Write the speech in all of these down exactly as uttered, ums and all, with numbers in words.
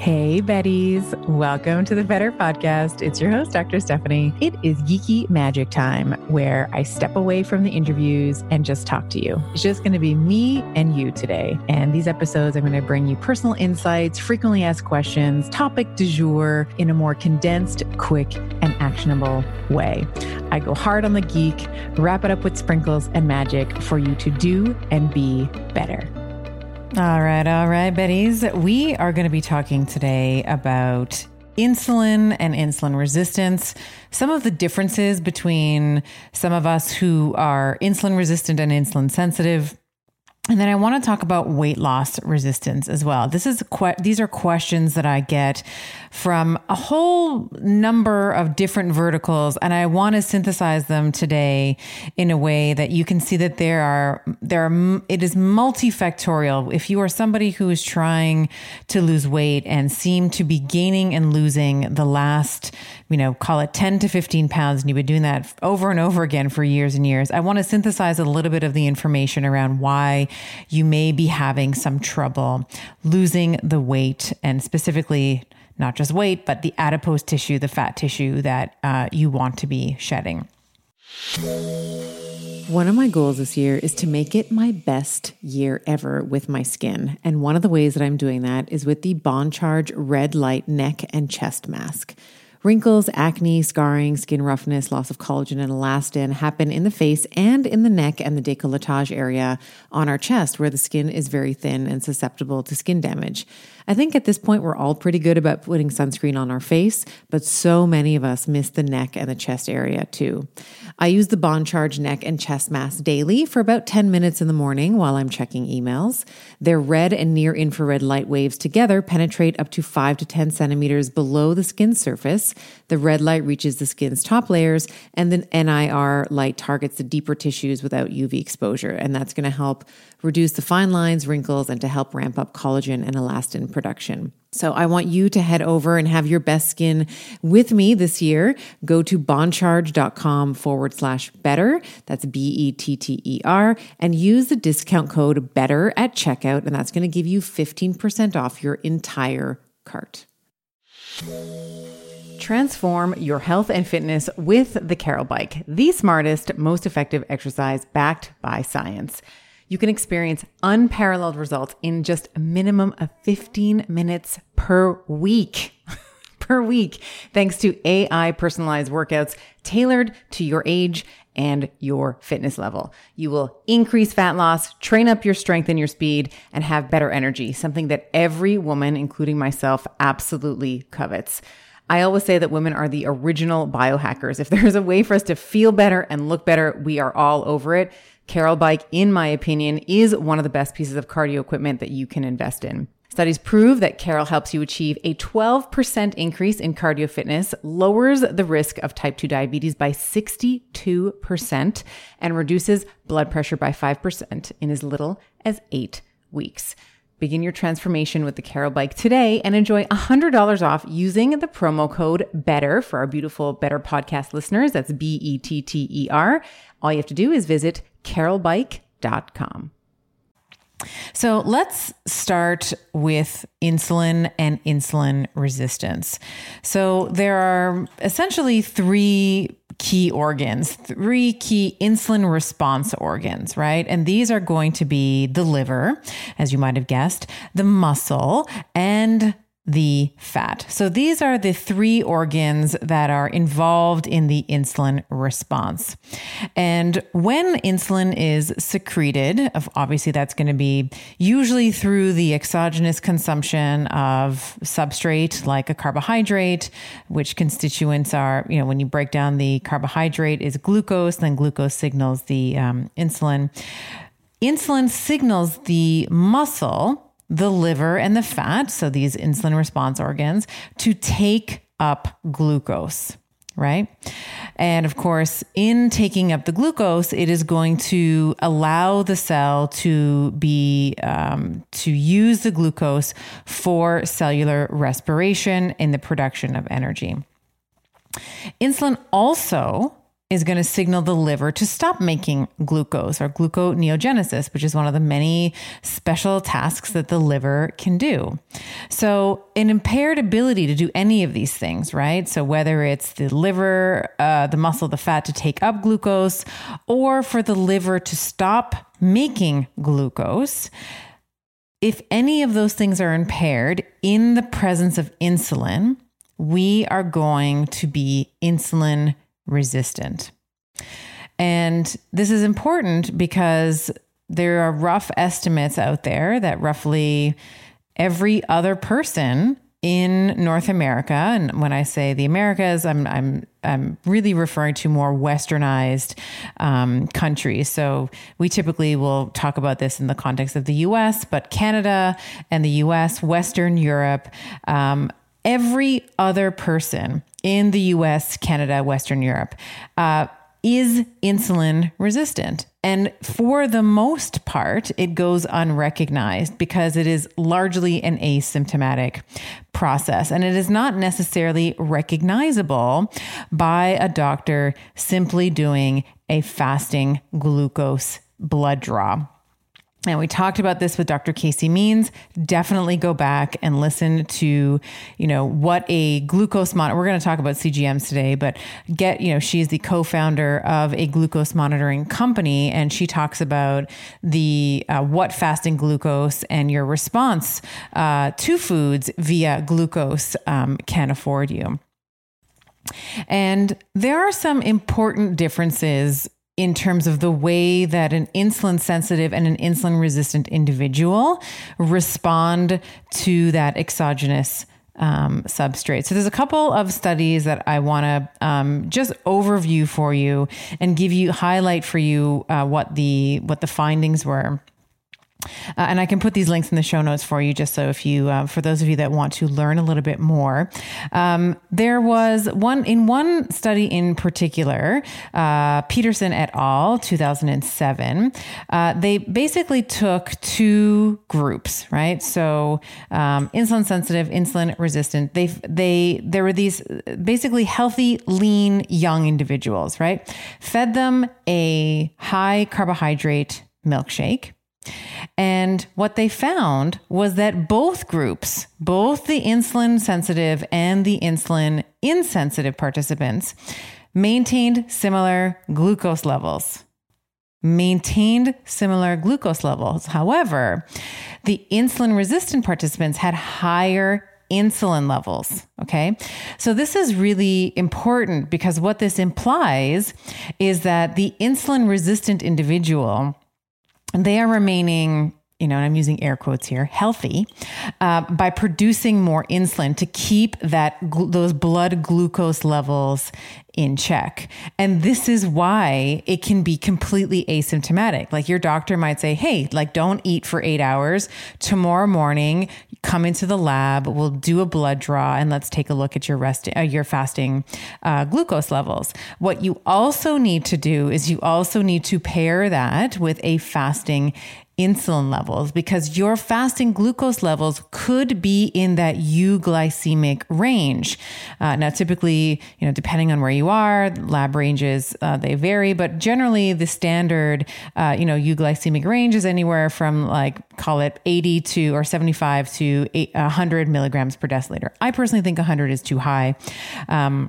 Hey, Betties. Welcome to the Better Podcast. It's your host, Doctor Stephanie. It is geeky magic time where I step away from the interviews and just talk to you. It's just going to be me and you today. And these episodes, I'm going to bring you personal insights, frequently asked questions, topic du jour in a more condensed, quick, and actionable way. I go hard on the geek, wrap it up with sprinkles and magic for you to do and be better. All right, all right, Betties. We are going to be talking today about insulin and insulin resistance, some of the differences between some of us who are insulin resistant and insulin sensitive. And then I want to talk about weight loss resistance as well. This is que- these are questions that I get from a whole number of different verticals, and I want to synthesize them today in a way that you can see that there are there are it is multifactorial. If you are somebody who is trying to lose weight and seem to be gaining and losing the last, you know, call it ten to fifteen pounds, and you've been doing that over and over again for years and years, I want to synthesize a little bit of the information around why you may be having some trouble losing the weight, and specifically not just weight, but the adipose tissue, the fat tissue that uh, you want to be shedding. One of my goals this year is to make it my best year ever with my skin. And one of the ways that I'm doing that is with the Bond Charge Red Light Neck and Chest Mask. Wrinkles, acne, scarring, skin roughness, loss of collagen and elastin happen in the face and in the neck and the décolletage area on our chest, where the skin is very thin and susceptible to skin damage. I think at this point, we're all pretty good about putting sunscreen on our face, but so many of us miss the neck and the chest area too. I use the Bond Charge Neck and Chest Mask daily for about ten minutes in the morning while I'm checking emails. Their red and near infrared light waves together penetrate up to five to ten centimeters below the skin surface. The red light reaches the skin's top layers, and then N I R light targets the deeper tissues without U V exposure. And that's going to help reduce the fine lines, wrinkles, and to help ramp up collagen and elastin production. So I want you to head over and have your best skin with me this year. Go to bondcharge.com forward slash better. That's B E T T E R, and use the discount code BETTER at checkout. And that's going to give you fifteen percent off your entire cart. Transform your health and fitness with the Carol Bike, the smartest, most effective exercise backed by science. You can experience unparalleled results in just a minimum of fifteen minutes per week. per week, thanks to A I personalized workouts tailored to your age and your fitness level. You will increase fat loss, train up your strength and your speed, and have better energy, something that every woman, including myself, absolutely covets. I always say that women are the original biohackers. If there's a way for us to feel better and look better, we are all over it. Carol Bike, in my opinion, is one of the best pieces of cardio equipment that you can invest in. Studies prove that Carol helps you achieve a twelve percent increase in cardio fitness, lowers the risk of type two diabetes by sixty-two percent, and reduces blood pressure by five percent in as little as eight weeks. Begin your transformation with the Carol Bike today and enjoy one hundred dollars off using the promo code BETTER for our beautiful Better Podcast listeners. That's B E T T E R. All you have to do is visit carol bike dot com. So let's start with insulin and insulin resistance. So there are essentially three key organs, three key insulin response organs, right? And these are going to be the liver, as you might have guessed, the muscle, and the fat. So these are the three organs that are involved in the insulin response. And when insulin is secreted, obviously that's going to be usually through the exogenous consumption of substrate like a carbohydrate, which constituents are, you know, when you break down the carbohydrate is glucose, then glucose signals the um, insulin. Insulin signals the muscle, the liver, and the fat, so these insulin response organs, to take up glucose, right? And of course, in taking up the glucose, it is going to allow the cell to be, um, to use the glucose for cellular respiration and the production of energy. Insulin also is going to signal the liver to stop making glucose, or gluconeogenesis, which is one of the many special tasks that the liver can do. So an impaired ability to do any of these things, right? So whether it's the liver, uh, the muscle, the fat to take up glucose, or for the liver to stop making glucose, if any of those things are impaired in the presence of insulin, we are going to be insulin resistant. And this is important because there are rough estimates out there that roughly every other person in North America, and when I say the Americas, I'm I'm I'm really referring to more westernized um, countries. So we typically will talk about this in the context of the U S, but Canada and the U S, Western Europe, um, every other person in the U S, Canada, Western Europe, uh, is insulin resistant. And for the most part, it goes unrecognized because it is largely an asymptomatic process. And it is not necessarily recognizable by a doctor simply doing a fasting glucose blood draw. And we talked about this with Doctor Casey Means. Definitely go back and listen to, you know, what a glucose monitor, we're going to talk about C G Ms today, but get, you know, she's the co-founder of a glucose monitoring company. And she talks about the, uh, what fasting glucose and your response, uh, to foods via glucose, um, can afford you. And there are some important differences in terms of the way that an insulin sensitive and an insulin resistant individual respond to that exogenous um, substrate. So there's a couple of studies that I want to um, just overview for you and give you, highlight for you uh, what the what the findings were. Uh, and I can put these links in the show notes for you, just so if you, uh, for those of you that want to learn a little bit more. Um, there was one, in one study in particular, uh, Peterson et al., two thousand seven, uh, they basically took two groups, right? So um, insulin sensitive, insulin resistant. They, they, there were these basically healthy, lean, young individuals, right? Fed them a high carbohydrate milkshake. And what they found was that both groups, both the insulin sensitive and the insulin insensitive participants, maintained similar glucose levels. Maintained similar glucose levels. However, the insulin resistant participants had higher insulin levels. Okay. So this is really important because what this implies is that the insulin resistant individual, they are remaining, you know, and I'm using air quotes here, healthy, uh, by producing more insulin to keep that gl- those blood glucose levels in check. And this is why it can be completely asymptomatic. Like your doctor might say, hey, like don't eat for eight hours. Tomorrow morning, come into the lab, we'll do a blood draw and let's take a look at your rest, uh, your fasting uh, glucose levels. What you also need to do is you also need to pair that with a fasting insulin levels, because your fasting glucose levels could be in that euglycemic range. Uh, now, typically, you know, depending on where you are, lab ranges, uh, they vary, but generally the standard, uh, you know, euglycemic range is anywhere from like, call it eighty to or seventy-five to one hundred milligrams per deciliter. I personally think one hundred is too high. Um,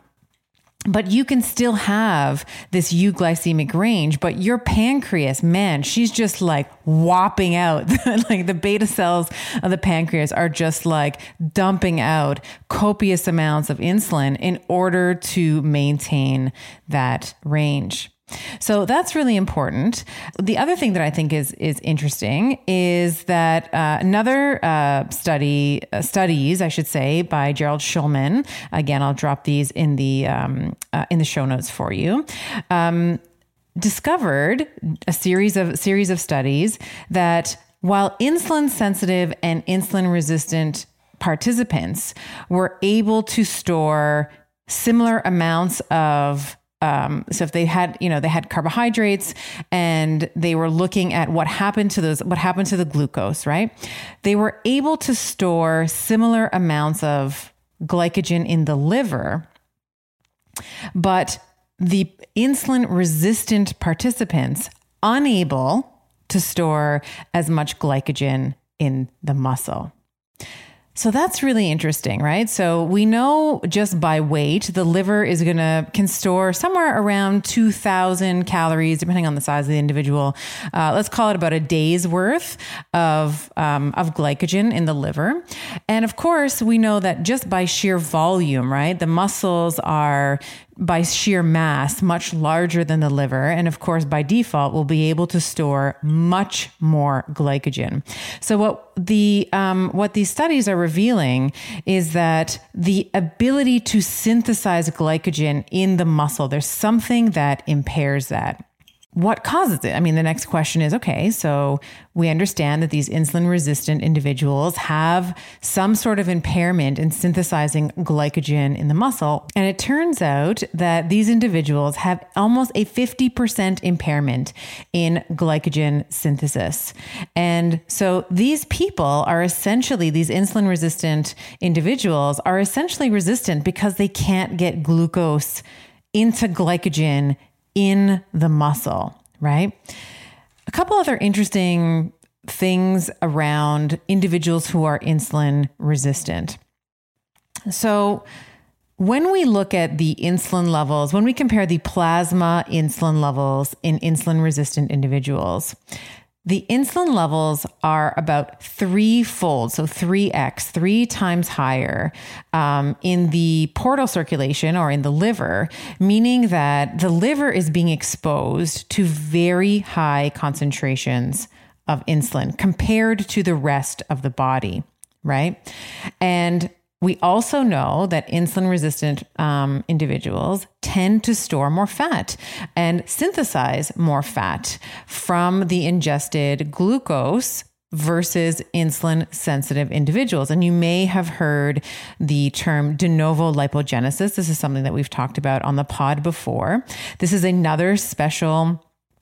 But you can still have this euglycemic range, but your pancreas, man, she's just like whopping out. Like the beta cells of the pancreas are just like dumping out copious amounts of insulin in order to maintain that range. So that's really important. The other thing that I think is is interesting is that uh, another uh, study, uh, studies, I should say, by Gerald Shulman. Again, I'll drop these in the um, uh, in the show notes for you. Um, discovered a series of series of studies that while insulin sensitive and insulin resistant participants were able to store similar amounts of Um, so if they had, you know, they had carbohydrates and they were looking at what happened to those, what happened to the glucose, right? They were able to store similar amounts of glycogen in the liver, but the insulin resistant participants unable to store as much glycogen in the muscle. So that's really interesting, right? So we know just by weight, the liver is going to, can store somewhere around two thousand calories, depending on the size of the individual. Uh, let's call it about a day's worth of, um, of glycogen in the liver. And of course, we know that just by sheer volume, right? The muscles are by sheer mass, much larger than the liver. And of course, by default, we'll be able to store much more glycogen. So what the, um, what these studies are revealing is that the ability to synthesize glycogen in the muscle, there's something that impairs that. What causes it? I mean, the next question is, okay, so we understand that these insulin resistant individuals have some sort of impairment in synthesizing glycogen in the muscle. And it turns out that these individuals have almost a fifty percent impairment in glycogen synthesis. And so these people are essentially, these insulin resistant individuals are essentially resistant because they can't get glucose into glycogen in the muscle, right? A couple other interesting things around individuals who are insulin resistant. So when we look at the insulin levels, when we compare the plasma insulin levels in insulin resistant individuals, the insulin levels are about threefold, so three x, three times higher um, in the portal circulation or in the liver, meaning that the liver is being exposed to very high concentrations of insulin compared to the rest of the body, right? And we also know that insulin resistant um, individuals tend to store more fat and synthesize more fat from the ingested glucose versus insulin sensitive individuals. And you may have heard the term de novo lipogenesis. This is something that we've talked about on the pod before. This is another special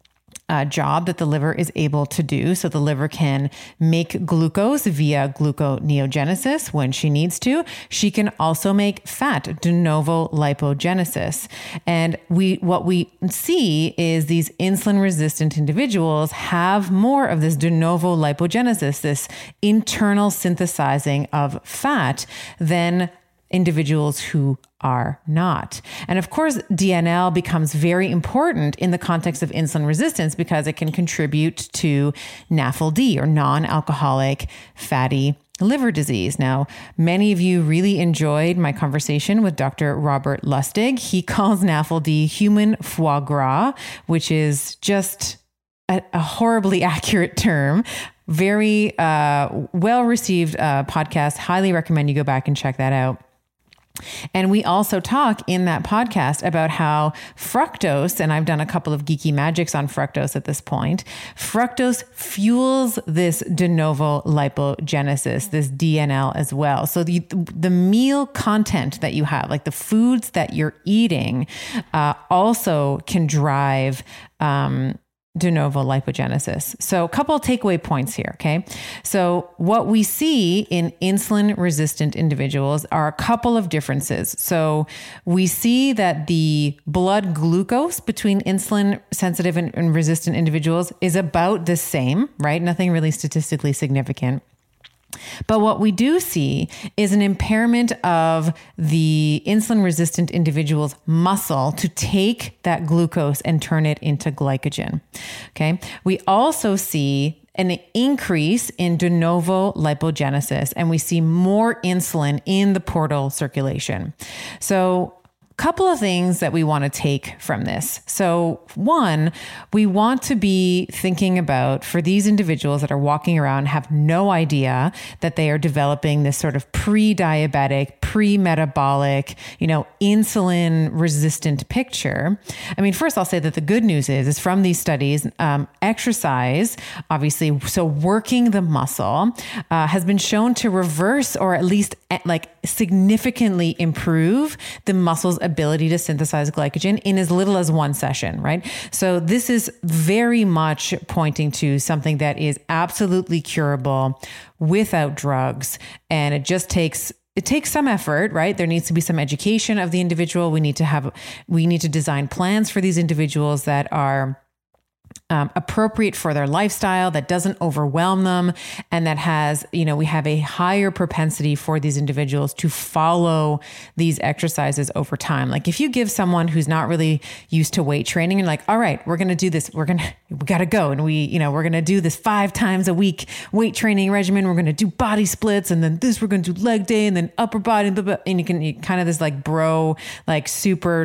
Uh, job that the liver is able to do. So the liver can make glucose via gluconeogenesis when she needs to. She can also make fat, de novo lipogenesis. And we, what we see is these insulin resistant individuals have more of this de novo lipogenesis, this internal synthesizing of fat than individuals who are not. And of course, D N L becomes very important in the context of insulin resistance because it can contribute to N A F L D or non-alcoholic fatty liver disease. Now, many of you really enjoyed my conversation with Doctor Robert Lustig. He calls N A F L D human foie gras, which is just a, a horribly accurate term. Very uh, well-received uh, podcast. Highly recommend you go back and check that out. And we also talk in that podcast about how fructose, and I've done a couple of geeky magics on fructose at this point, fructose fuels this de novo lipogenesis, this D N L as well. So the, the meal content that you have, like the foods that you're eating, uh, also can drive um, de novo lipogenesis. So a couple of takeaway points here, okay? So what we see in insulin resistant individuals are a couple of differences. So we see that the blood glucose between insulin sensitive and, and resistant individuals is about the same, right? Nothing really statistically significant. But what we do see is an impairment of the insulin resistant individual's muscle to take that glucose and turn it into glycogen. Okay. We also see an increase in de novo lipogenesis, and we see more insulin in the portal circulation. So couple of things that we want to take from this. So one, we want to be thinking about for these individuals that are walking around, have no idea that they are developing this sort of pre-diabetic, pre-metabolic, you know, insulin resistant picture. I mean, first I'll say that the good news is, is from these studies, um, exercise, obviously, so working the muscle uh, has been shown to reverse or at least like significantly improve the muscle's ability to synthesize glycogen in as little as one session, right? So this is very much pointing to something that is absolutely curable without drugs. And it just takes it takes some effort, right? There needs to be some education of the individual. We need to have, we need to design plans for these individuals that are Um, appropriate for their lifestyle, that doesn't overwhelm them, and that has, you know, we have a higher propensity for these individuals to follow these exercises over time. Like if you give someone who's not really used to weight training and like, all right, we're going to do this, we're going to, we got to go. And we, you know, we're going to do this five times a week weight training regimen. We're going to do body splits, and then this, we're going to do leg day, and then upper body, blah, blah, and you can you kind of this like bro, like super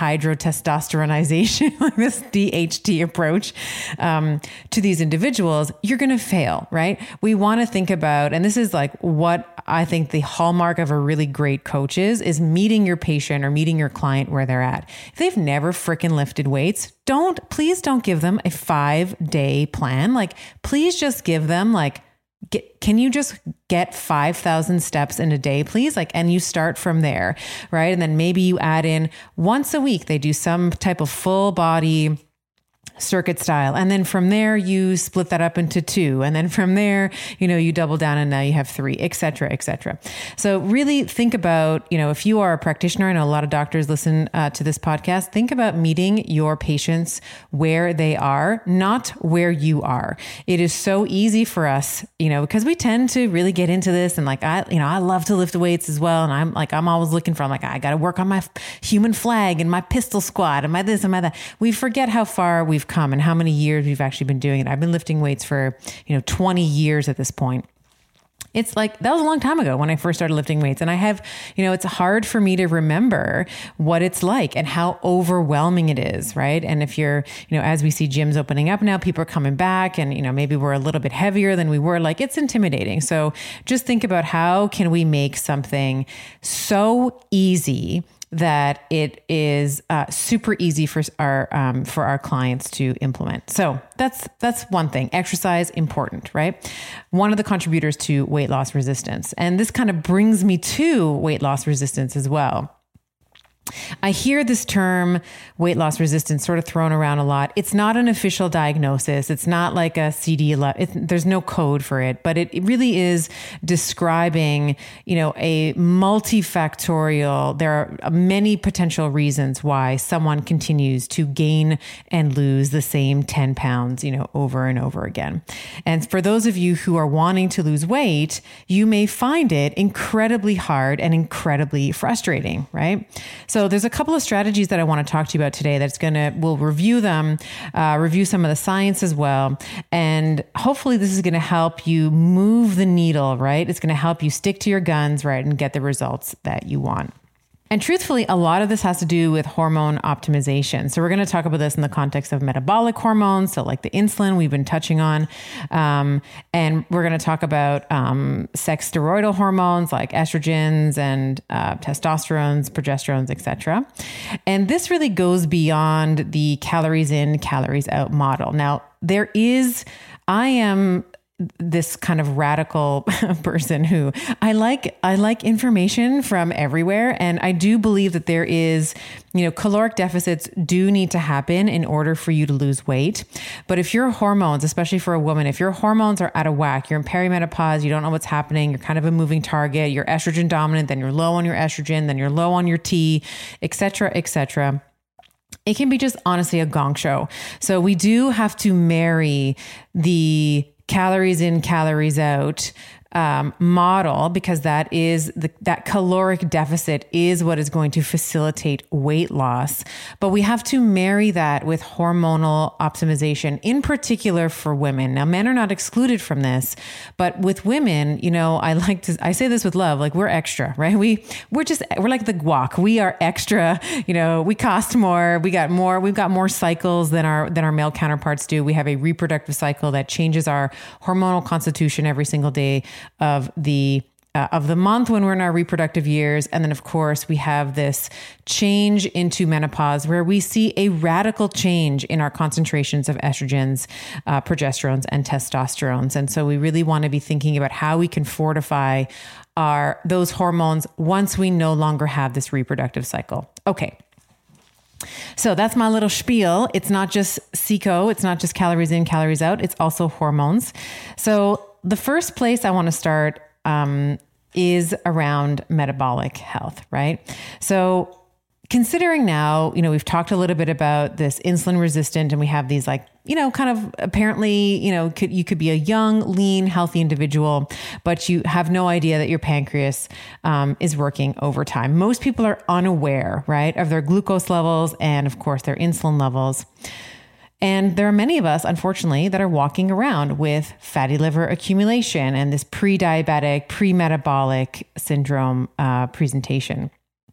dihydrotestosteronization, like this D H T approach. Um, to these individuals, you're going to fail, right? We want to think about, and this is like what I think the hallmark of a really great coach is, is meeting your patient or meeting your client where they're at. If they've never freaking lifted weights, don't, please don't give them a five day plan. Like, please just give them like, Get, can you just get five thousand steps in a day, please? Like, and you start from there, right? And then maybe you add in once a week, they do some type of full body circuit style. And then from there, you split that up into two. And then from there, you know, you double down and now you have three, et cetera, et cetera. So really think about, you know, if you are a practitioner, I know a lot of doctors listen uh, to this podcast, think about meeting your patients where they are, not where you are. It is so easy for us, you know, because we tend to really get into this and like, I, you know, I love to lift weights as well. And I'm like, I'm always looking for, I'm like, I got to work on my human flag and my pistol squat and my this and my that. We forget how far we've come and how many years we've actually been doing it. I've been lifting weights for, you know, twenty years at this point. It's like, that was a long time ago when I first started lifting weights. And I have, you know, it's hard for me to remember what it's like and how overwhelming it is, right? And if you're, you know, as we see gyms opening up now, people are coming back and, you know, maybe we're a little bit heavier than we were, like it's intimidating. So just think about how can we make something so easy that it is uh, super easy for our um, for our clients to implement. So that's that's one thing. Exercise, important, right? One of the contributors to weight loss resistance. And this kind of brings me to weight loss resistance as well. I hear this term weight loss resistance sort of thrown around a lot. It's not an official diagnosis. It's not like a C D eleven. There's no code for it, but it, it really is describing, you know, a multifactorial. There are many potential reasons why someone continues to gain and lose the same ten pounds, you know, over and over again. And for those of you who are wanting to lose weight, you may find it incredibly hard and incredibly frustrating, right? So there's a couple of strategies that I want to talk to you about today that's going to, we'll review them, uh, review some of the science as well. And hopefully this is going to help you move the needle, right? It's going to help you stick to your guns, right? And get the results that you want. And truthfully, a lot of this has to do with hormone optimization. So we're going to talk about this in the context of metabolic hormones. So like the insulin we've been touching on. Um, and we're going to talk about um, sex steroidal hormones like estrogens and uh, testosterones, progesterones, et cetera. And this really goes beyond the calories in, calories out model. Now, there is, I am this kind of radical person who I like, I like information from everywhere. And I do believe that there is, you know, caloric deficits do need to happen in order for you to lose weight. But if your hormones, especially for a woman, if your hormones are out of whack, you're in perimenopause, you don't know what's happening, you're kind of a moving target, you're estrogen dominant, then you're low on your estrogen, then you're low on your T, et cetera, et cetera. It can be just honestly a gong show. So we do have to marry the calories in, calories out um, model, because that is the, that caloric deficit is what is going to facilitate weight loss. But we have to marry that with hormonal optimization, in particular for women. Now, men are not excluded from this, but with women, you know, I like to, I say this with love, like we're extra, right? We, we're just, we're like the guac. We are extra, you know, we cost more, we got more, we've got more cycles than our, than our male counterparts do. We have a reproductive cycle that changes our hormonal constitution every single day of the uh, of the month when we're in our reproductive years. And then of course we have this change into menopause where we see a radical change in our concentrations of estrogens, uh, progesterones, and testosterones. And so we really want to be thinking about how we can fortify our those hormones once we no longer have this reproductive cycle. Okay. So that's my little spiel. It's not just C I C O. It's not just calories in, calories out. It's also hormones. So the first place I want to start um, is around metabolic health, right? So considering now, you know, we've talked a little bit about this insulin resistant, and we have these like, you know, kind of apparently, you know, could, you could be a young, lean, healthy individual, but you have no idea that your pancreas um, is working overtime. Most people are unaware, right, of their glucose levels and of course their insulin levels. And there are many of us, unfortunately, that are walking around with fatty liver accumulation and this pre-diabetic, pre-metabolic syndrome uh, presentation.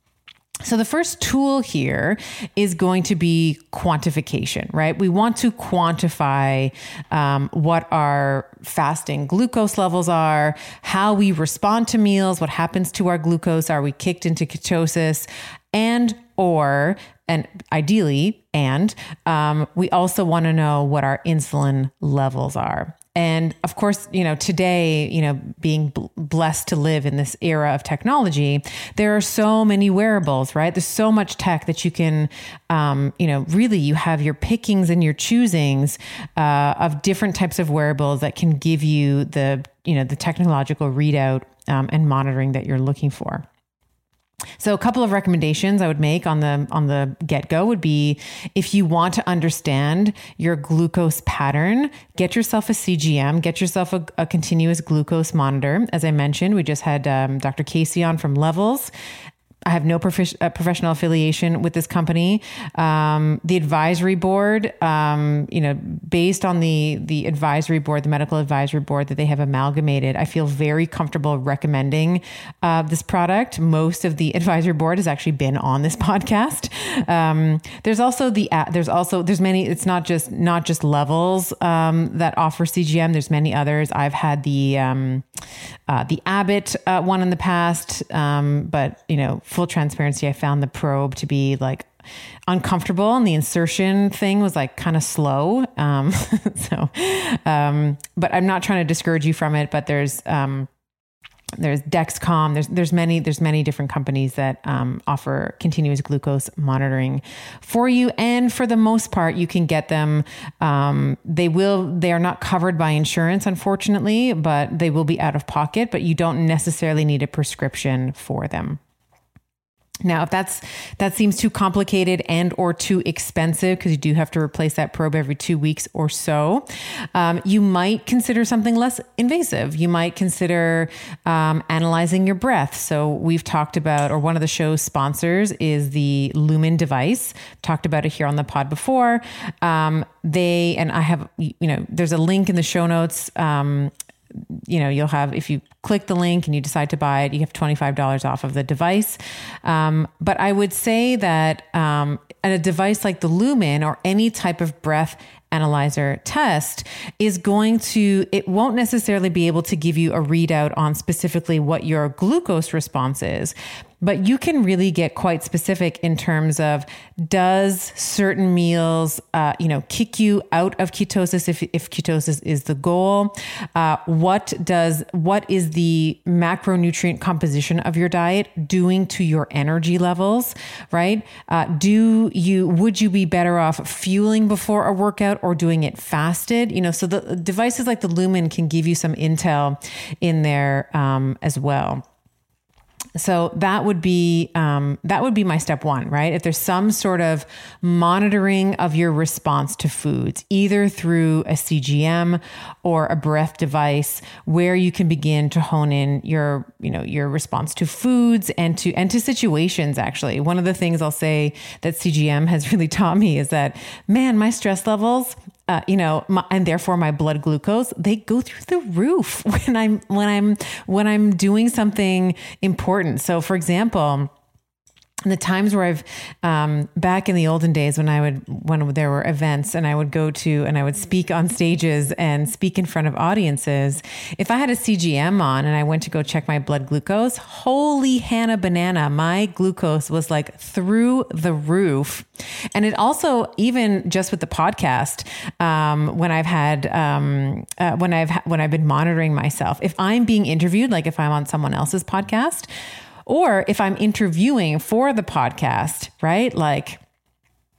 So the first tool here is going to be quantification, right? We want to quantify um, what our fasting glucose levels are, how we respond to meals, what happens to our glucose, are we kicked into ketosis, and or, and ideally, and um, we also want to know what our insulin levels are. And of course, you know, today, you know, being b- blessed to live in this era of technology, there are so many wearables, right? There's so much tech that you can, um, you know, really you have your pickings and your choosings uh, of different types of wearables that can give you the, you know, the technological readout um, and monitoring that you're looking for. So a couple of recommendations I would make on the on the get-go would be, if you want to understand your glucose pattern, get yourself a C G M, get yourself a, a continuous glucose monitor. As I mentioned, we just had um, Doctor Casey on from Levels. I have no prof- uh, professional affiliation with this company. Um, the advisory board, um, you know, based on the the advisory board, the medical advisory board that they have amalgamated, I feel very comfortable recommending uh, this product. Most of the advisory board has actually been on this podcast. Um, there's also the uh, there's also there's many. It's not just not just Levels um, that offer C G M. There's many others. I've had the um, uh, the Abbott uh, one in the past, um, but you know. Full transparency, I found the probe to be like uncomfortable, and the insertion thing was like kind of slow. Um, so, um, but I'm not trying to discourage you from it, but there's, um, there's Dexcom, there's, there's many, there's many different companies that, um, offer continuous glucose monitoring for you. And for the most part, you can get them. Um, they will, they are not covered by insurance, unfortunately, but they will be out of pocket, but you don't necessarily need a prescription for them. Now, if that's that seems too complicated and or too expensive, because you do have to replace that probe every two weeks or so, um, you might consider something less invasive. You might consider um, analyzing your breath. So we've talked about, or one of the show's sponsors is the Lumen device. Talked about it here on the pod before. Um, they, and I have, you know, there's a link in the show notes. Um, you know, you'll have, if you click the link and you decide to buy it, you have twenty-five dollars off of the device. Um, but I would say that um, a device like the Lumen or any type of breath analyzer test is going to, it won't necessarily be able to give you a readout on specifically what your glucose response is. But you can really get quite specific in terms of, does certain meals, uh, you know, kick you out of ketosis if, if ketosis is the goal? Uh, what does, what is the macronutrient composition of your diet doing to your energy levels, right? Uh, do you, would you be better off fueling before a workout or doing it fasted? You know, so the devices like the Lumen can give you some intel in there um, as well. So that would be, um, that would be my step one, right? If there's some sort of monitoring of your response to foods, either through a C G M or a breath device, where you can begin to hone in your, you know, your response to foods and to, and to situations. Actually, one of the things I'll say that C G M has really taught me is that, man, my stress levels, Uh, you know, my, and therefore my blood glucose, they go through the roof when I'm, when I'm, when I'm doing something important. So for example, the times where I've, um, back in the olden days when I would, when there were events and I would go to, and I would speak on stages and speak in front of audiences, if I had a C G M on and I went to go check my blood glucose, holy Hannah banana, my glucose was like through the roof. And it also, even just with the podcast, um, when I've had, um, uh, when I've, when I've been monitoring myself, if I'm being interviewed, like if I'm on someone else's podcast, or if I'm interviewing for the podcast, right? Like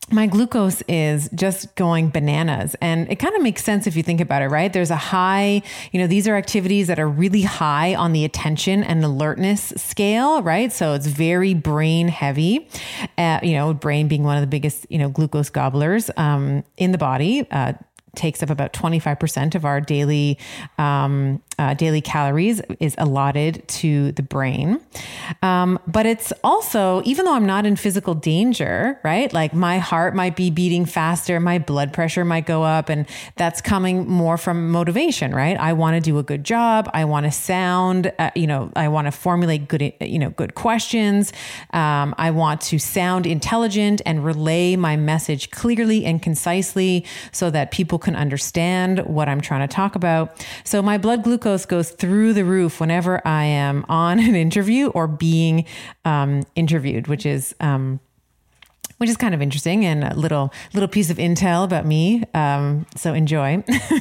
my glucose is just going bananas. And it kind of makes sense if you think about it, right? There's a high, you know, these are activities that are really high on the attention and alertness scale, right? So it's very brain heavy, uh, you know, brain being one of the biggest, you know, glucose gobblers um, in the body. Uh, takes up about twenty-five percent of our daily um, uh, daily calories is allotted to the brain. Um, but it's also, even though I'm not in physical danger, right? Like my heart might be beating faster, my blood pressure might go up, and that's coming more from motivation, right? I want to do a good job. I want to sound, uh, you know, I want to formulate good, you know, good questions. Um, I want to sound intelligent and relay my message clearly and concisely so that people can understand what I'm trying to talk about. So my blood glucose goes through the roof whenever I am on an interview or being um, interviewed, which is um, which is kind of interesting and a little little piece of intel about me. Um, so enjoy.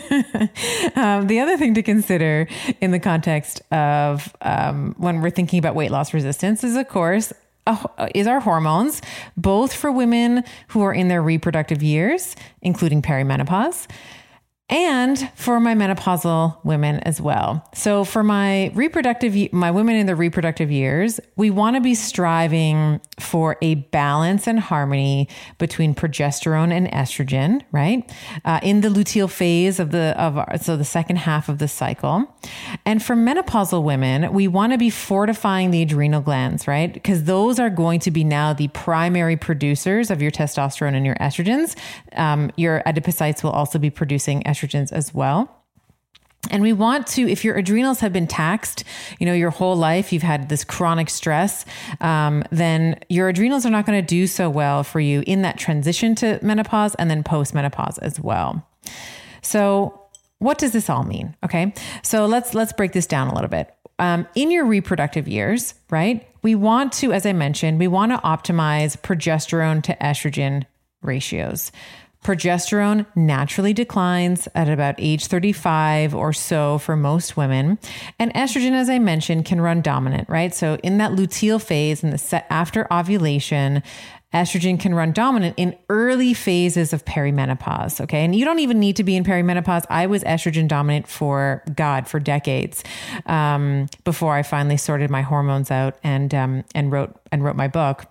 um, the other thing to consider in the context of um, when we're thinking about weight loss resistance is, of course, Uh, is our hormones, both for women who are in their reproductive years, including perimenopause, and for my menopausal women as well. So for my reproductive, my women in the reproductive years, we want to be striving for a balance and harmony between progesterone and estrogen, right? Uh, in the luteal phase of the, of our, so the second half of the cycle. And for menopausal women, we want to be fortifying the adrenal glands, right? Because those are going to be now the primary producers of your testosterone and your estrogens. Um, your adipocytes will also be producing estrogens as well. And we want to, if your adrenals have been taxed, you know, your whole life, you've had this chronic stress, um, then your adrenals are not going to do so well for you in that transition to menopause and then post-menopause as well. So what does this all mean? Okay. So let's, let's break this down a little bit. Um, in your reproductive years, right? We want to, as I mentioned, we want to optimize progesterone to estrogen ratios. Progesterone naturally declines at about age thirty-five or so for most women. And estrogen, as I mentioned, can run dominant, right? So in that luteal phase, in the set after ovulation, estrogen can run dominant in early phases of perimenopause. Okay. And you don't even need to be in perimenopause. I was estrogen dominant for God, for decades, um, before I finally sorted my hormones out and, um, and wrote, and wrote my book.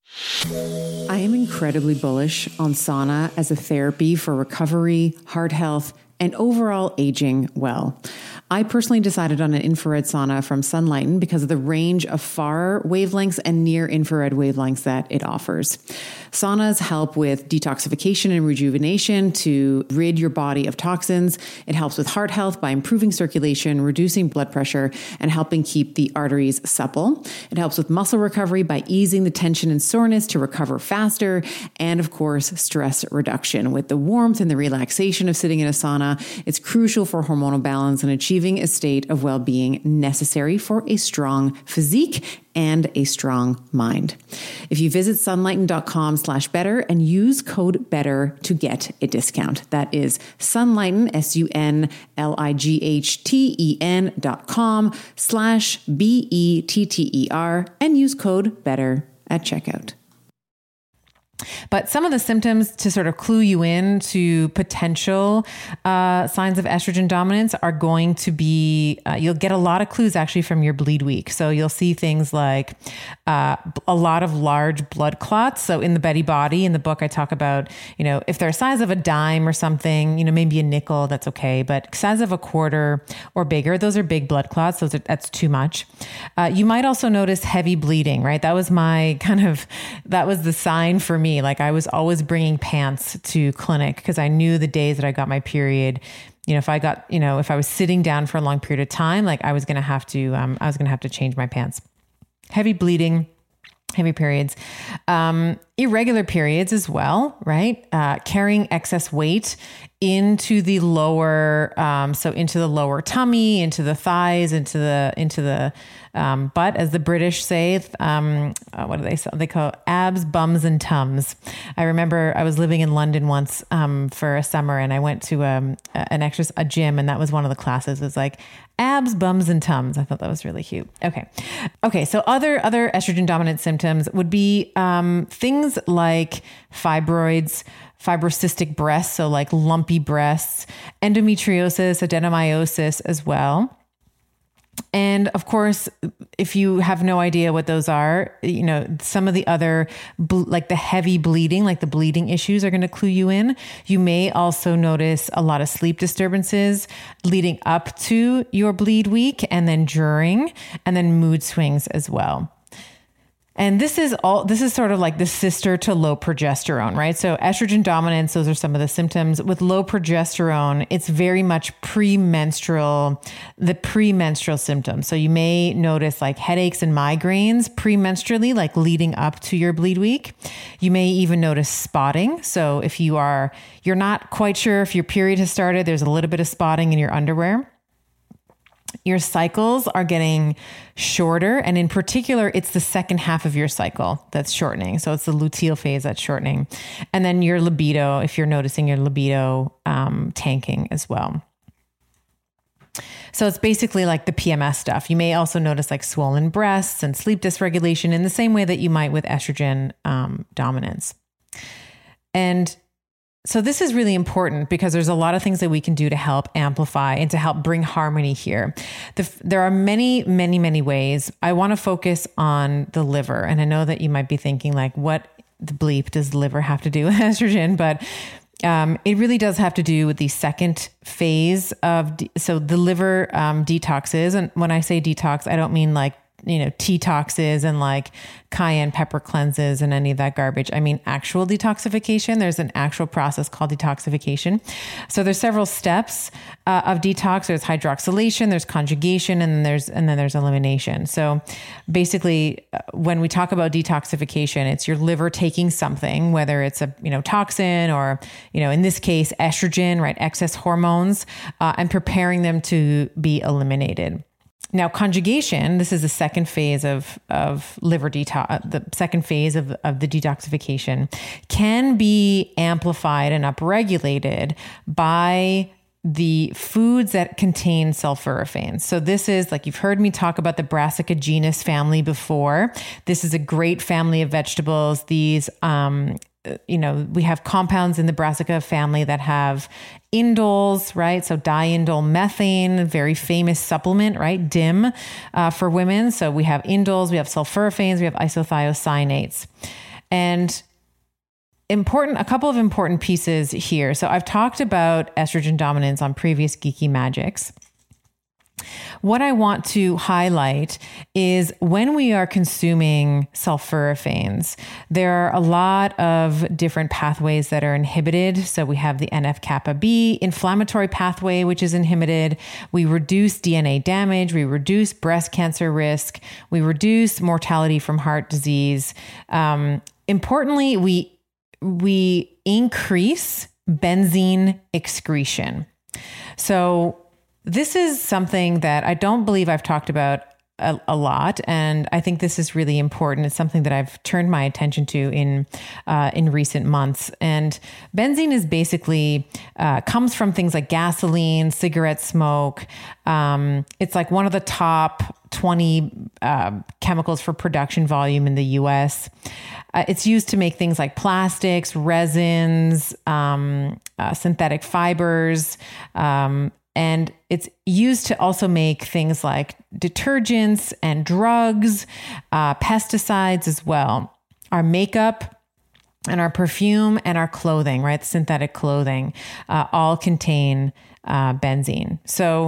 I am incredibly bullish on sauna as a therapy for recovery, heart health, and overall aging well. I personally decided on an infrared sauna from Sunlighten because of the range of far wavelengths and near infrared wavelengths that it offers. Saunas help with detoxification and rejuvenation to rid your body of toxins. It helps with heart health by improving circulation, reducing blood pressure, and helping keep the arteries supple. It helps with muscle recovery by easing the tension and soreness to recover faster. And of course, stress reduction. With the warmth and the relaxation of sitting in a sauna, it's crucial for hormonal balance and achieving a state of well-being necessary for a strong physique and a strong mind. If you visit sunlighten.com slash better and use code better to get a discount. That is Sunlighten, S U N L I G H T E N dot com slash B E T T E R and use code better at checkout. But some of the symptoms to sort of clue you in to potential uh, signs of estrogen dominance are going to be, uh, you'll get a lot of clues actually from your bleed week. So you'll see things like uh, a lot of large blood clots. So in the Betty Body, in the book, I talk about, you know, if they're size of a dime or something, you know, maybe a nickel, that's okay. But size of a quarter or bigger, those are big blood clots. Those are, that's too much. Uh, you might also notice heavy bleeding, right? That was my kind of, that was the sign for me. Me. Like I was always bringing pants to clinic because I knew the days that I got my period, you know, if I got, you know, if I was sitting down for a long period of time, like I was going to have to, um, I was going to have to change my pants. Heavy bleeding, heavy periods, um, irregular periods as well, right? Uh, carrying excess weight into the lower, um, so into the lower tummy, into the thighs, into the, into the, um, butt, as the British say, um, uh, what do they say? They call it abs, bums, and tums. I remember I was living in London once, um, for a summer, and I went to, um, an exercise, a gym, and that was one of the classes. It was like abs, bums, and tums. I thought that was really cute. Okay. Okay. So other, other estrogen dominant symptoms would be, um, things things like fibroids, fibrocystic breasts, so like lumpy breasts, endometriosis, adenomyosis as well. And of course, if you have no idea what those are, you know, some of the other, like the heavy bleeding, like the bleeding issues are going to clue you in. You may also notice a lot of sleep disturbances leading up to your bleed week and then during, and then mood swings as well. And this is all, this is sort of like the sister to low progesterone, right? So estrogen dominance, those are some of the symptoms. With low progesterone, it's very much premenstrual, the premenstrual symptoms. So you may notice like headaches and migraines premenstrually, like leading up to your bleed week. You may even notice spotting. So if you are, you're not quite sure if your period has started, there's a little bit of spotting in your underwear. Your cycles are getting shorter. And in particular, it's the second half of your cycle that's shortening. So it's the luteal phase that's shortening. And then your libido, if you're noticing your libido um, tanking as well. So it's basically like the P M S stuff. You may also notice like swollen breasts and sleep dysregulation in the same way that you might with estrogen um, dominance. And so this is really important because there's a lot of things that we can do to help amplify and to help bring harmony here. The, there are many, many, many ways. I want to focus on the liver. And I know that you might be thinking like, what the bleep does the liver have to do with estrogen? But um, it really does have to do with the second phase of, de- so the liver um, detoxes. And when I say detox, I don't mean like, you know, detoxes and like cayenne pepper cleanses and any of that garbage. I mean, actual detoxification. There's an actual process called detoxification. So there's several steps uh, of detox. There's hydroxylation, there's conjugation, and then there's, and then there's elimination. So basically uh, when we talk about detoxification, it's your liver taking something, whether it's a, you know, toxin or, you know, in this case, estrogen, right? Excess hormones, uh, and preparing them to be eliminated. Now, conjugation, this is the second phase of, of liver detox, the second phase of, of the detoxification, can be amplified and upregulated by the foods that contain sulforaphanes. So this is like, you've heard me talk about the Brassica genus family before. This is a great family of vegetables. These, um, you know, we have compounds in the Brassica family that have indoles, right? So diindole methane, very famous supplement, right? D I M uh, for women. So we have indoles, we have sulforaphanes, we have isothiocyanates. And important, a couple of important pieces here. So I've talked about estrogen dominance on previous Geeky Magics. What I want to highlight is when we are consuming sulforaphanes, there are a lot of different pathways that are inhibited. So we have the N F kappa B inflammatory pathway, which is inhibited. We reduce D N A damage. We reduce breast cancer risk. We reduce mortality from heart disease. Um, importantly, we we increase benzene excretion. So this is something that I don't believe I've talked about a, a lot, and I think this is really important. It's something that I've turned my attention to in uh, in recent months. And benzene is basically uh, comes from things like gasoline, cigarette smoke. Um, it's like one of the top twenty uh, chemicals for production volume in the U S. Uh, it's used to make things like plastics, resins, um, uh, synthetic fibers. Um, And it's used to also make things like detergents and drugs, uh, pesticides as well. Our makeup and our perfume and our clothing, right? Synthetic clothing, uh, all contain uh, benzene. So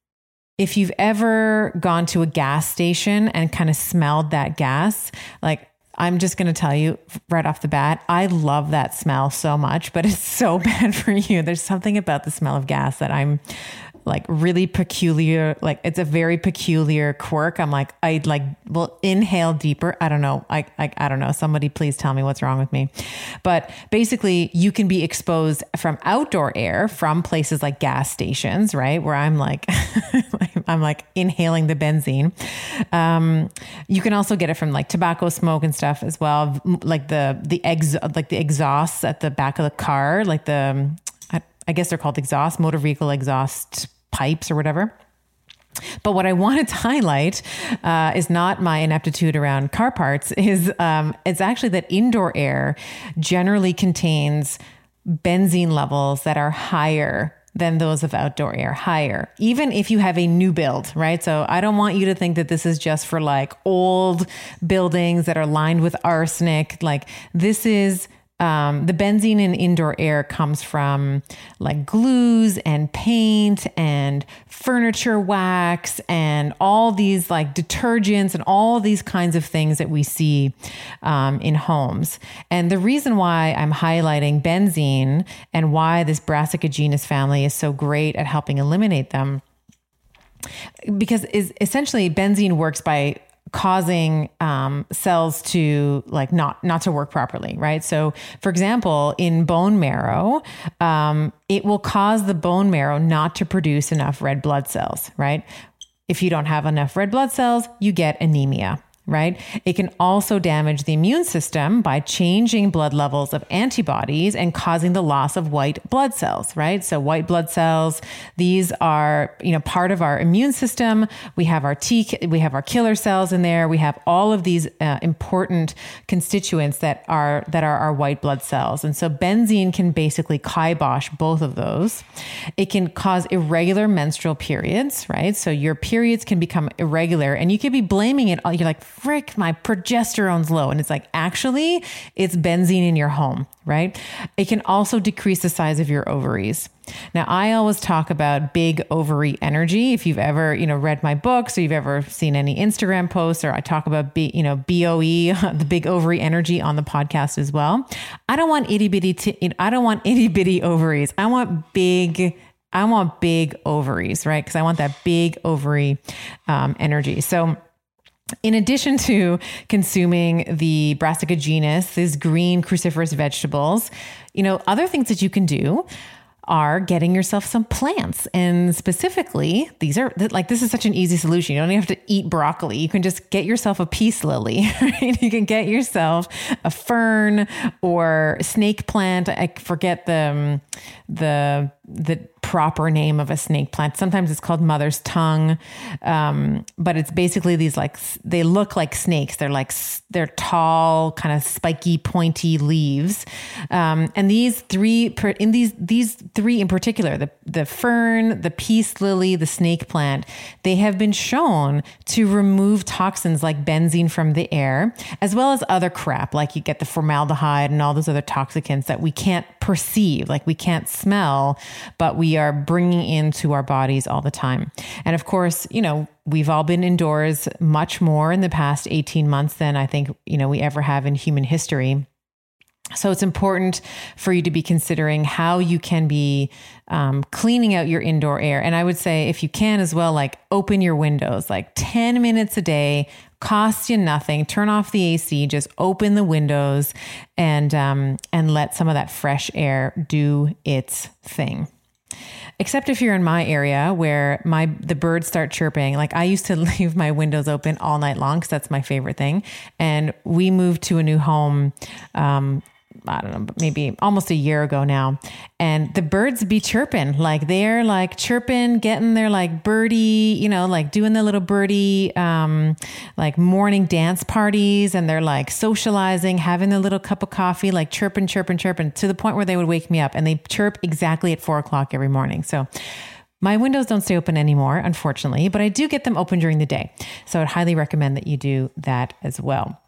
if you've ever gone to a gas station and kind of smelled that gas, like, I'm just going to tell you right off the bat, I love that smell so much, but it's so bad for you. There's something about the smell of gas that I'm like really peculiar. Like it's a very peculiar quirk. I'm like, I like will inhale deeper. I don't know. I, I, I don't know. Somebody please tell me what's wrong with me. But basically you can be exposed from outdoor air from places like gas stations, right? Where I'm like, I'm like inhaling the benzene. Um, you can also get it from like tobacco smoke and stuff as well. Like the, the ex, like the exhausts at the back of the car, like the, I, I guess they're called exhaust, motor vehicle exhaust pipes or whatever. But what I wanted to highlight uh, is not my ineptitude around car parts, is um, it's actually that indoor air generally contains benzene levels that are higher than those of outdoor air, higher, even if you have a new build, right? So I don't want you to think that this is just for like old buildings that are lined with arsenic. Like this is Um, the benzene in indoor air comes from like glues and paint and furniture wax and all these like detergents and all these kinds of things that we see um, in homes. And the reason why I'm highlighting benzene and why this Brassica genus family is so great at helping eliminate them, because is essentially benzene works by causing um, cells to like not not to work properly, right? So, for example, in bone marrow, um, it will cause the bone marrow not to produce enough red blood cells, right? If you don't have enough red blood cells, you get anemia. Right? It can also damage the immune system by changing blood levels of antibodies and causing the loss of white blood cells, right? So white blood cells, these are, you know, part of our immune system. We have our T, we have our killer cells in there. We have all of these uh, important constituents that are, that are our white blood cells. And so benzene can basically kibosh both of those. It can cause irregular menstrual periods, right? So your periods can become irregular and you could be blaming it. You're like, frick, my progesterone's low. And it's like, actually, it's benzene in your home, right? It can also decrease the size of your ovaries. Now, I always talk about big ovary energy. If you've ever, you know, read my books or you've ever seen any Instagram posts, or I talk about, B, you know, B O E, the big ovary energy on the podcast as well. I don't want itty bitty, t- I don't want itty bitty ovaries. I want big I want big ovaries, right? Because I want that big ovary um, energy. So in addition to consuming the Brassica genus, these green cruciferous vegetables, you know, other things that you can do are getting yourself some plants. And specifically, these are like, this is such an easy solution. You don't even have to eat broccoli. You can just get yourself a peace lily, right? You can get yourself a fern or snake plant. I forget the, the, the proper name of a snake plant. Sometimes it's called mother's tongue. Um, but it's basically these like, they look like snakes. They're like, they're tall, kind of spiky, pointy leaves. Um, and these three, in these, these three in particular, the, the fern, the peace lily, the snake plant, they have been shown to remove toxins like benzene from the air, as well as other crap, like you get the formaldehyde and all those other toxicants that we can't perceive, like we can't smell, but we are bringing into our bodies all the time. And of course, you know, we've all been indoors much more in the past eighteen months than I think, you know, we ever have in human history. So it's important for you to be considering how you can be um, cleaning out your indoor air. And I would say if you can as well, like open your windows, like ten minutes a day, costs you nothing. Turn off the A C, just open the windows and, um, and let some of that fresh air do its thing. Except if you're in my area where my the birds start chirping. Like I used to leave my windows open all night long because that's my favorite thing. And we moved to a new home, um, I don't know, maybe almost a year ago now. And the birds be chirping, like they're like chirping, getting their like birdie, you know, like doing their little birdie, um, like morning dance parties. And they're like socializing, having their little cup of coffee, like chirping, chirping, chirping to the point where they would wake me up, and they chirp exactly at four o'clock every morning. So my windows don't stay open anymore, unfortunately, but I do get them open during the day. So I'd highly recommend that you do that as well.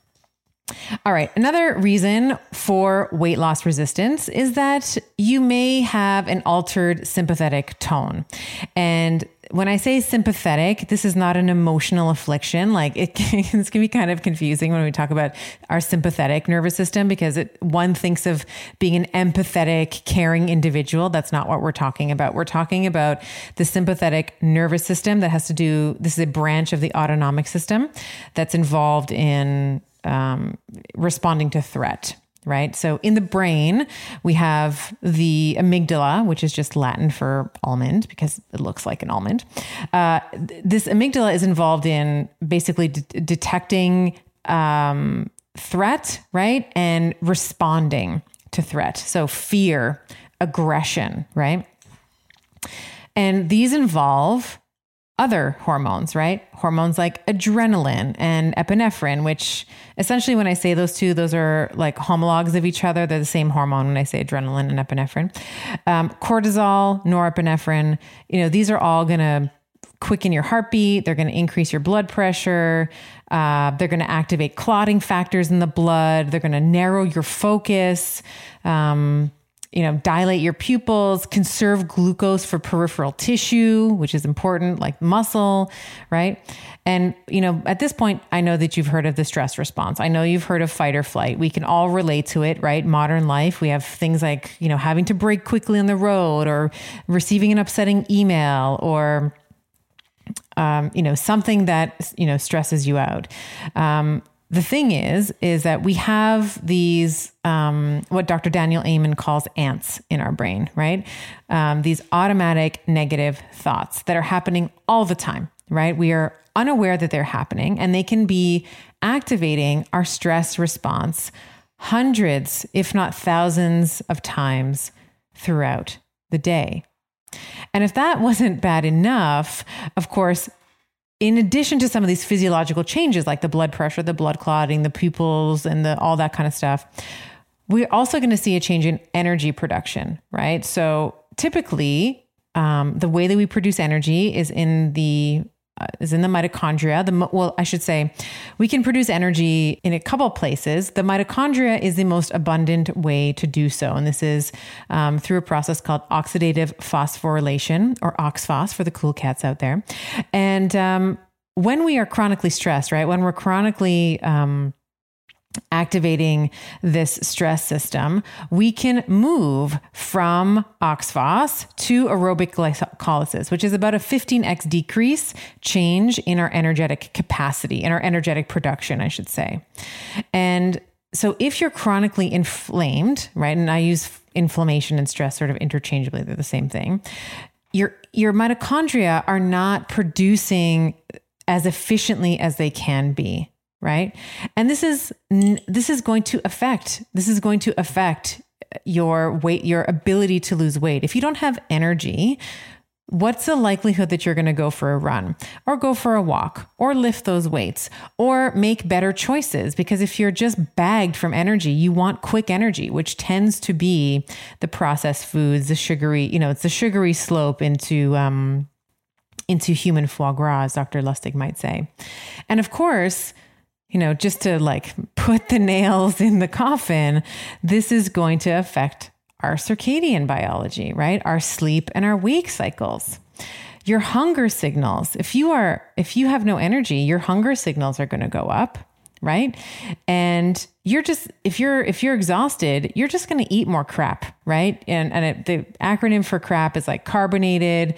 All right. Another reason for weight loss resistance is that you may have an altered sympathetic tone. And when I say sympathetic, this is not an emotional affliction. Like it can, this can be kind of confusing when we talk about our sympathetic nervous system, because it, one thinks of being an empathetic, caring individual. That's not what we're talking about. We're talking about the sympathetic nervous system that has to do, this is a branch of the autonomic system that's involved in Um, responding to threat, right? So in the brain, we have the amygdala, which is just Latin for almond because it looks like an almond. Uh, th- this amygdala is involved in basically de- detecting um, threat, right? And responding to threat. So fear, aggression, right? And these involve other hormones, right? Hormones like adrenaline and epinephrine, which essentially when I say those two, those are like homologs of each other. They're the same hormone when I say adrenaline and epinephrine. Um, cortisol, norepinephrine, you know, these are all going to quicken your heartbeat. They're going to increase your blood pressure. Uh, they're going to activate clotting factors in the blood. They're going to narrow your focus. Um, you know, dilate your pupils, conserve glucose for peripheral tissue, which is important, like muscle, right? And, you know, at this point, I know that you've heard of the stress response. I know you've heard of fight or flight. We can all relate to it, right? Modern life, we have things like, you know, having to brake quickly on the road or receiving an upsetting email or, um, you know, something that, you know, stresses you out. Um, The thing is, is that we have these, um, what Doctor Daniel Amen calls ants in our brain, right? Um, these automatic negative thoughts that are happening all the time, right? We are unaware that they're happening, and they can be activating our stress response hundreds, if not thousands of times throughout the day. And if that wasn't bad enough, of course, in addition to some of these physiological changes like the blood pressure, the blood clotting, the pupils, and the all that kind of stuff, we're also going to see a change in energy production, right? So typically, um, the way that we produce energy is in the uh, is in the mitochondria. The well, I should say, we can produce energy in a couple places. The mitochondria is the most abundant way to do so, and this is um, through a process called oxidative phosphorylation, or O X P H O S for the cool cats out there. And um, when we are chronically stressed, right, when we're chronically um, activating this stress system, we can move from O X P H O S to aerobic glycolysis, which is about a fifteen x decrease change in our energetic capacity, in our energetic production, I should say. And so if you're chronically inflamed, right, and I use inflammation and stress sort of interchangeably, they're the same thing, your, your mitochondria are not producing as efficiently as they can be. Right. And this is, this is going to affect, this is going to affect your weight, your ability to lose weight. If you don't have energy, what's the likelihood that you're going to go for a run or go for a walk or lift those weights or make better choices? Because if you're just bagged from energy, you want quick energy, which tends to be the processed foods, the sugary, you know, it's the sugary slope into, um, into human foie gras, as Doctor Lustig might say. And of course, you know, just to like put the nails in the coffin, this is going to affect our circadian biology, right? Our sleep and our wake cycles. Your hunger signals, if you are, if you have no energy, your hunger signals are going to go up, right? And you're just, if you're, if you're exhausted, you're just going to eat more crap, right? And, and it, the acronym for crap is like carbonated,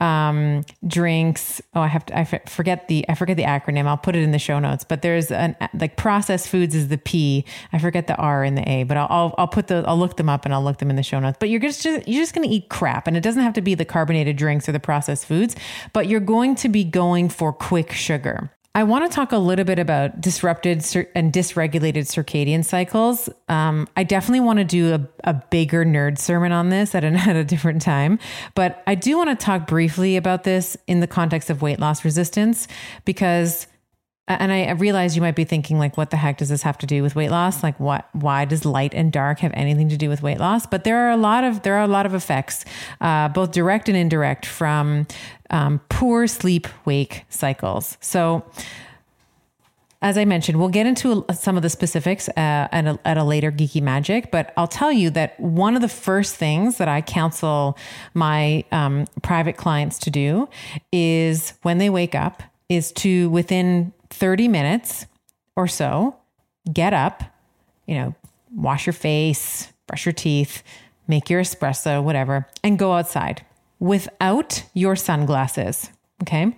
um, drinks. Oh, I have to, I forget the, I forget the acronym. I'll put it in the show notes, but there's an, like processed foods is the P. I forget the R and the A, but I'll, I'll, I'll put the, I'll look them up and I'll look them in the show notes, but you're just, you're just going to eat crap. And it doesn't have to be the carbonated drinks or the processed foods, but you're going to be going for quick sugar. I want to talk a little bit about disrupted and dysregulated circadian cycles. Um, I definitely want to do a, a bigger nerd sermon on this at, an, at a different time, but I do want to talk briefly about this in the context of weight loss resistance, because, and I realize you might be thinking like, what the heck does this have to do with weight loss? Like what, why does light and dark have anything to do with weight loss? But there are a lot of, there are a lot of effects, uh, both direct and indirect from Um, poor sleep wake cycles. So as I mentioned, we'll get into some of the specifics uh, at, a, at a later Geeky Magic, but I'll tell you that one of the first things that I counsel my um, private clients to do is when they wake up is to, within thirty minutes or so, get up, you know, wash your face, brush your teeth, make your espresso, whatever, and go outside without your sunglasses. Okay.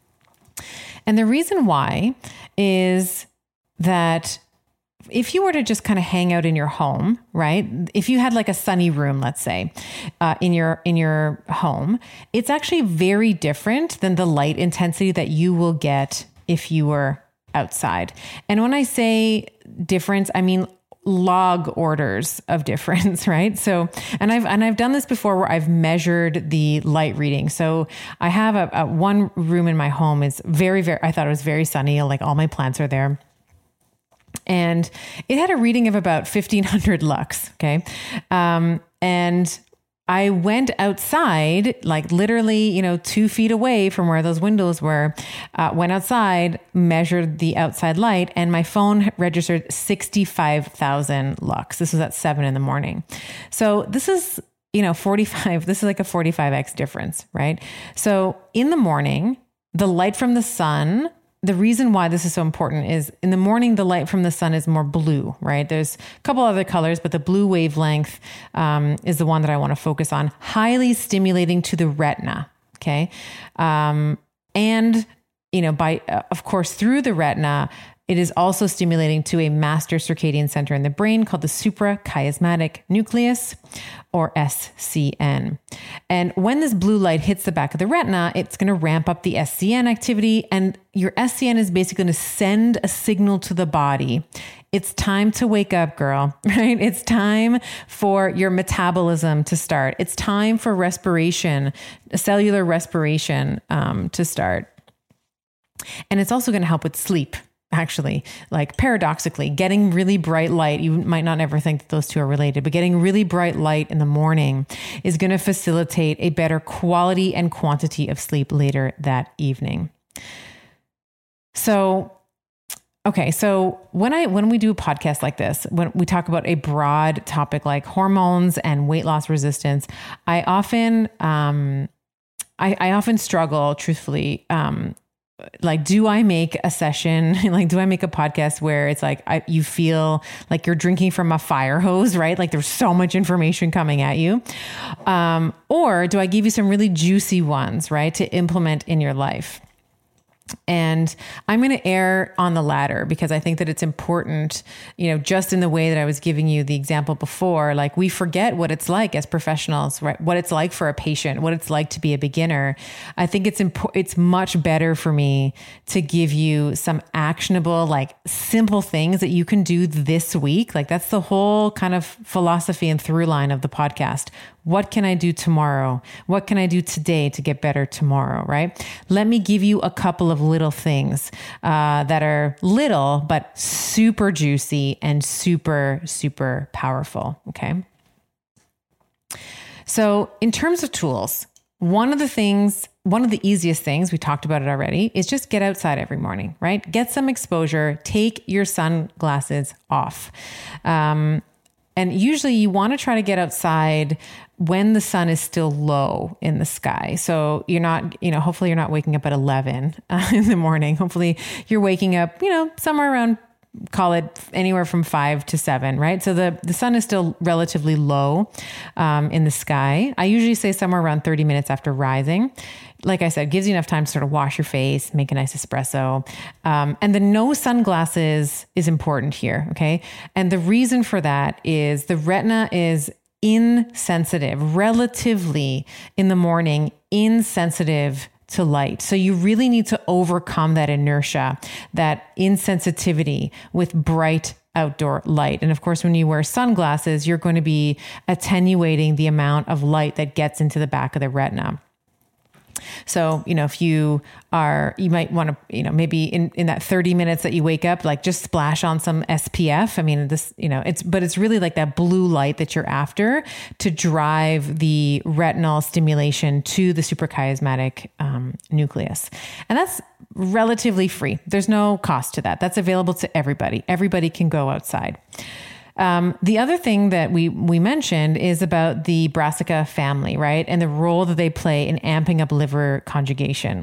And the reason why is that if you were to just kind of hang out in your home, right? If you had like a sunny room, let's say, uh, in your, in your home, it's actually very different than the light intensity that you will get if you were outside. And when I say difference, I mean log orders of difference, right? So, and I've, and I've done this before where I've measured the light reading. So I have a, a one room in my home is very, very, I thought it was very sunny. Like all my plants are there. And it had a reading of about fifteen hundred lux. Okay. Um, and I went outside, like literally, you know, two feet away from where those windows were, uh, went outside, measured the outside light, and my phone registered sixty-five thousand lux. This was at seven in the morning. So this is, you know, forty-five, this is like a forty-five X difference, right? So in the morning, the light from the sun, the reason why this is so important is in the morning, the light from the sun is more blue, right? There's a couple other colors, but the blue wavelength um, is the one that I want to focus on. Highly stimulating to the retina. Okay. Um, and, you know, by, uh, of course, through the retina, it is also stimulating to a master circadian center in the brain called the suprachiasmatic nucleus, or S C N. And when this blue light hits the back of the retina, it's going to ramp up the S C N activity, and your S C N is basically going to send a signal to the body. It's time to wake up, girl, right? It's time for your metabolism to start. It's time for respiration, cellular respiration um, to start. And it's also going to help with sleep. Actually, like paradoxically, getting really bright light, you might not ever think that those two are related, but getting really bright light in the morning is going to facilitate a better quality and quantity of sleep later that evening. So, okay. So when I, when we do a podcast like this, when we talk about a broad topic like hormones and weight loss resistance, I often, um, I, I often struggle truthfully, um, like, do I make a session, like, do I make a podcast where it's like, I, you feel like you're drinking from a fire hose, right? Like there's so much information coming at you. Um, or do I give you some really juicy ones, right, to implement in your life? And I'm going to err on the latter because I think that it's important, you know, just in the way that I was giving you the example before, like we forget what it's like as professionals, right? What it's like for a patient, what it's like to be a beginner. I think it's important. It's much better for me to give you some actionable, like simple things that you can do this week. Like that's the whole kind of philosophy and through line of the podcast. What can I do tomorrow? What can I do today to get better tomorrow, right? Let me give you a couple of little things uh, that are little, but super juicy and super, super powerful, okay? So in terms of tools, one of the things, one of the easiest things, we talked about it already, is just get outside every morning, right? Get some exposure, take your sunglasses off. Um, And usually you want to try to get outside when the sun is still low in the sky. So you're not, you know, hopefully you're not waking up at eleven uh, in the morning. Hopefully you're waking up, you know, somewhere around, call it anywhere from five to seven, right? So the, the sun is still relatively low um, in the sky. I usually say somewhere around thirty minutes after rising. Like I said, gives you enough time to sort of wash your face, make a nice espresso. Um, and the no sunglasses is important here. Okay. And the reason for that is the retina is insensitive, relatively in the morning, insensitive to light. So you really need to overcome that inertia, that insensitivity with bright outdoor light. And of course, when you wear sunglasses, you're going to be attenuating the amount of light that gets into the back of the retina. So, you know, if you are, you might want to, you know, maybe in, in that thirty minutes that you wake up, like just splash on some S P F. I mean, this, you know, it's, but it's really like that blue light that you're after to drive the retinal stimulation to the suprachiasmatic um, nucleus. And that's relatively free. There's no cost to that. That's available to everybody. Everybody can go outside. Um, the other thing that we, we mentioned is about the Brassica family, right? And the role that they play in amping up liver conjugation.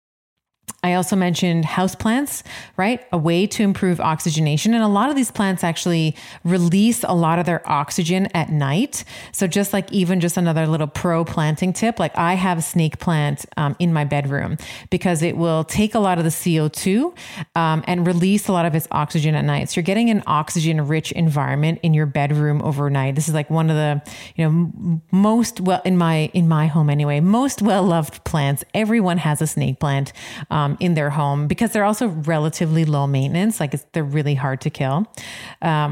I also mentioned houseplants, right? A way to improve oxygenation. And a lot of these plants actually release a lot of their oxygen at night. So just like even just another little pro planting tip, like I have a snake plant um, in my bedroom because it will take a lot of the C O two um, and release a lot of its oxygen at night. So you're getting an oxygen rich environment in your bedroom overnight. This is like one of the, you know, most well in my, in my home anyway, most well-loved plants. Everyone has a snake plant Um, in their home because they're also relatively low maintenance. Like it's, they're really hard to kill. Um,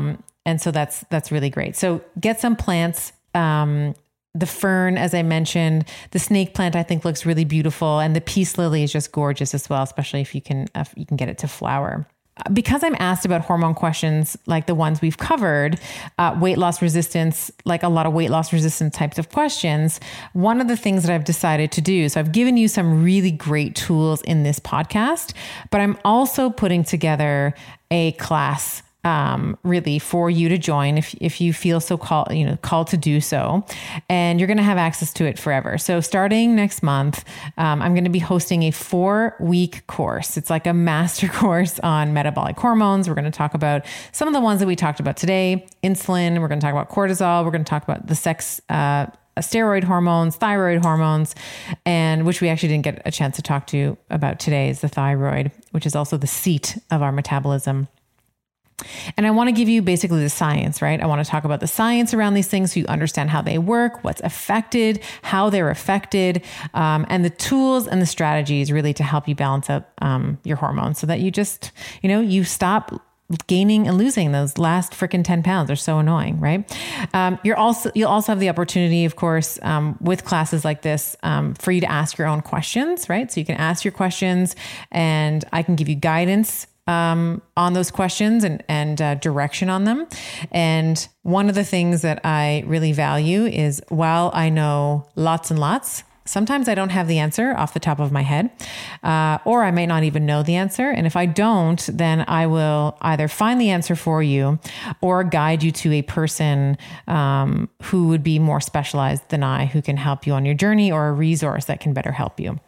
and so that's, that's really great. So get some plants, um, the fern, as I mentioned, the snake plant, I think looks really beautiful. And the peace lily is just gorgeous as well, especially if you can, if you can get it to flower. Because I'm asked about hormone questions like the ones we've covered, uh, weight loss resistance, like a lot of weight loss resistant types of questions, one of the things that I've decided to do, so I've given you some really great tools in this podcast, but I'm also putting together a class um, really for you to join if, if you feel so called, you know, called to do so, and you're going to have access to it forever. So starting next month, um, I'm going to be hosting a four week course. It's like a master course on metabolic hormones. We're going to talk about some of the ones that we talked about today, insulin. We're going to talk about cortisol. We're going to talk about the sex, uh, steroid hormones, thyroid hormones, and which we actually didn't get a chance to talk to you about today is the thyroid, which is also the seat of our metabolism. And I want to give you basically the science, right? I want to talk about the science around these things so you understand how they work, what's affected, how they're affected, um, and the tools and the strategies really to help you balance out um, your hormones so that you just, you know, you stop gaining and losing those last freaking ten pounds. They're so annoying, right? Um, you're also, you'll also have the opportunity, of course, um, with classes like this, um, for you to ask your own questions, right? So you can ask your questions and I can give you guidance Um, on those questions and, and uh, direction on them. And one of the things that I really value is while I know lots and lots, sometimes I don't have the answer off the top of my head, uh, or I may not even know the answer. And if I don't, then I will either find the answer for you or guide you to a person um, who would be more specialized than I, who can help you on your journey, or a resource that can better help you.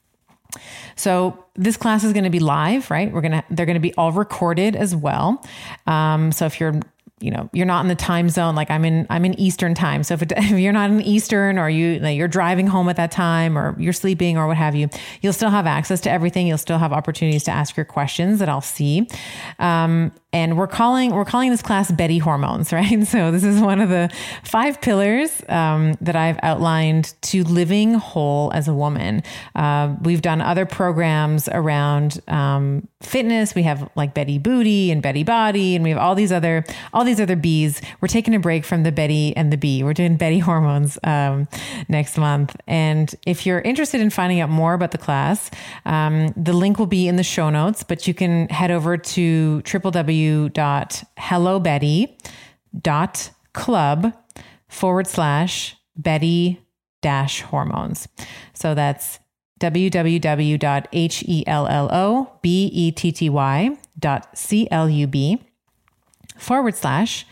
So this class is going to be live, right? We're going to, they're going to be all recorded as well. Um, so if you're, you know, you're not in the time zone, like I'm in, I'm in Eastern time. So if, it, if you're not in Eastern, or you, like you're driving home at that time, or you're sleeping or what have you, you'll still have access to everything. You'll still have opportunities to ask your questions that I'll see. Um, And we're calling, we're calling this class Betty Hormones, right? So this is one of the five pillars um, that I've outlined to living whole as a woman. Uh, we've done other programs around um, fitness. We have like Betty Booty and Betty Body, and we have all these other, all these other B's. We're taking a break from the Betty and the B. We're doing Betty Hormones um, next month. And if you're interested in finding out more about the class, um, the link will be in the show notes, but you can head over to w w w dot hello betty dot club forward slash Betty dash hormones. So that's w w w dot hello betty dot club forward slash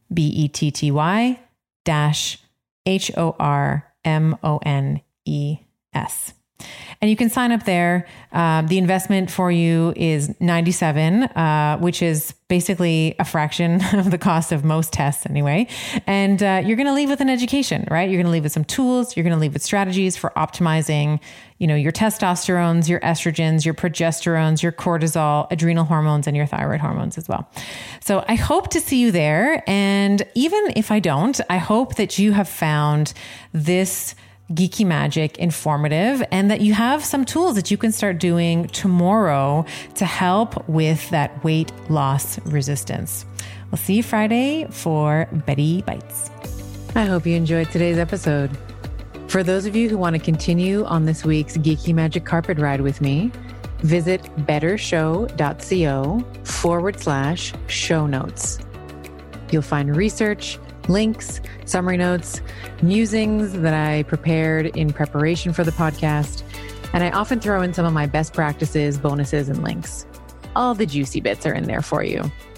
betty dash H O R M O N E S. And you can sign up there. Uh, the investment for you is ninety-seven dollars, uh, which is basically a fraction of the cost of most tests anyway. And uh, you're going to leave with an education, right? You're going to leave with some tools. You're going to leave with strategies for optimizing, you know, your testosterones, your estrogens, your progesterones, your cortisol, adrenal hormones, and your thyroid hormones as well. So I hope to see you there. And even if I don't, I hope that you have found this Geeky Magic informative, and that you have some tools that you can start doing tomorrow to help with that weight loss resistance. We'll see you Friday for Betty Bites. I hope you enjoyed today's episode. For those of you who want to continue on this week's Geeky Magic carpet ride with me, visit bettershow.co forward slash show notes. You'll find research, links, summary notes, musings that I prepared in preparation for the podcast, and I often throw in some of my best practices, bonuses, and links. All the juicy bits are in there for you.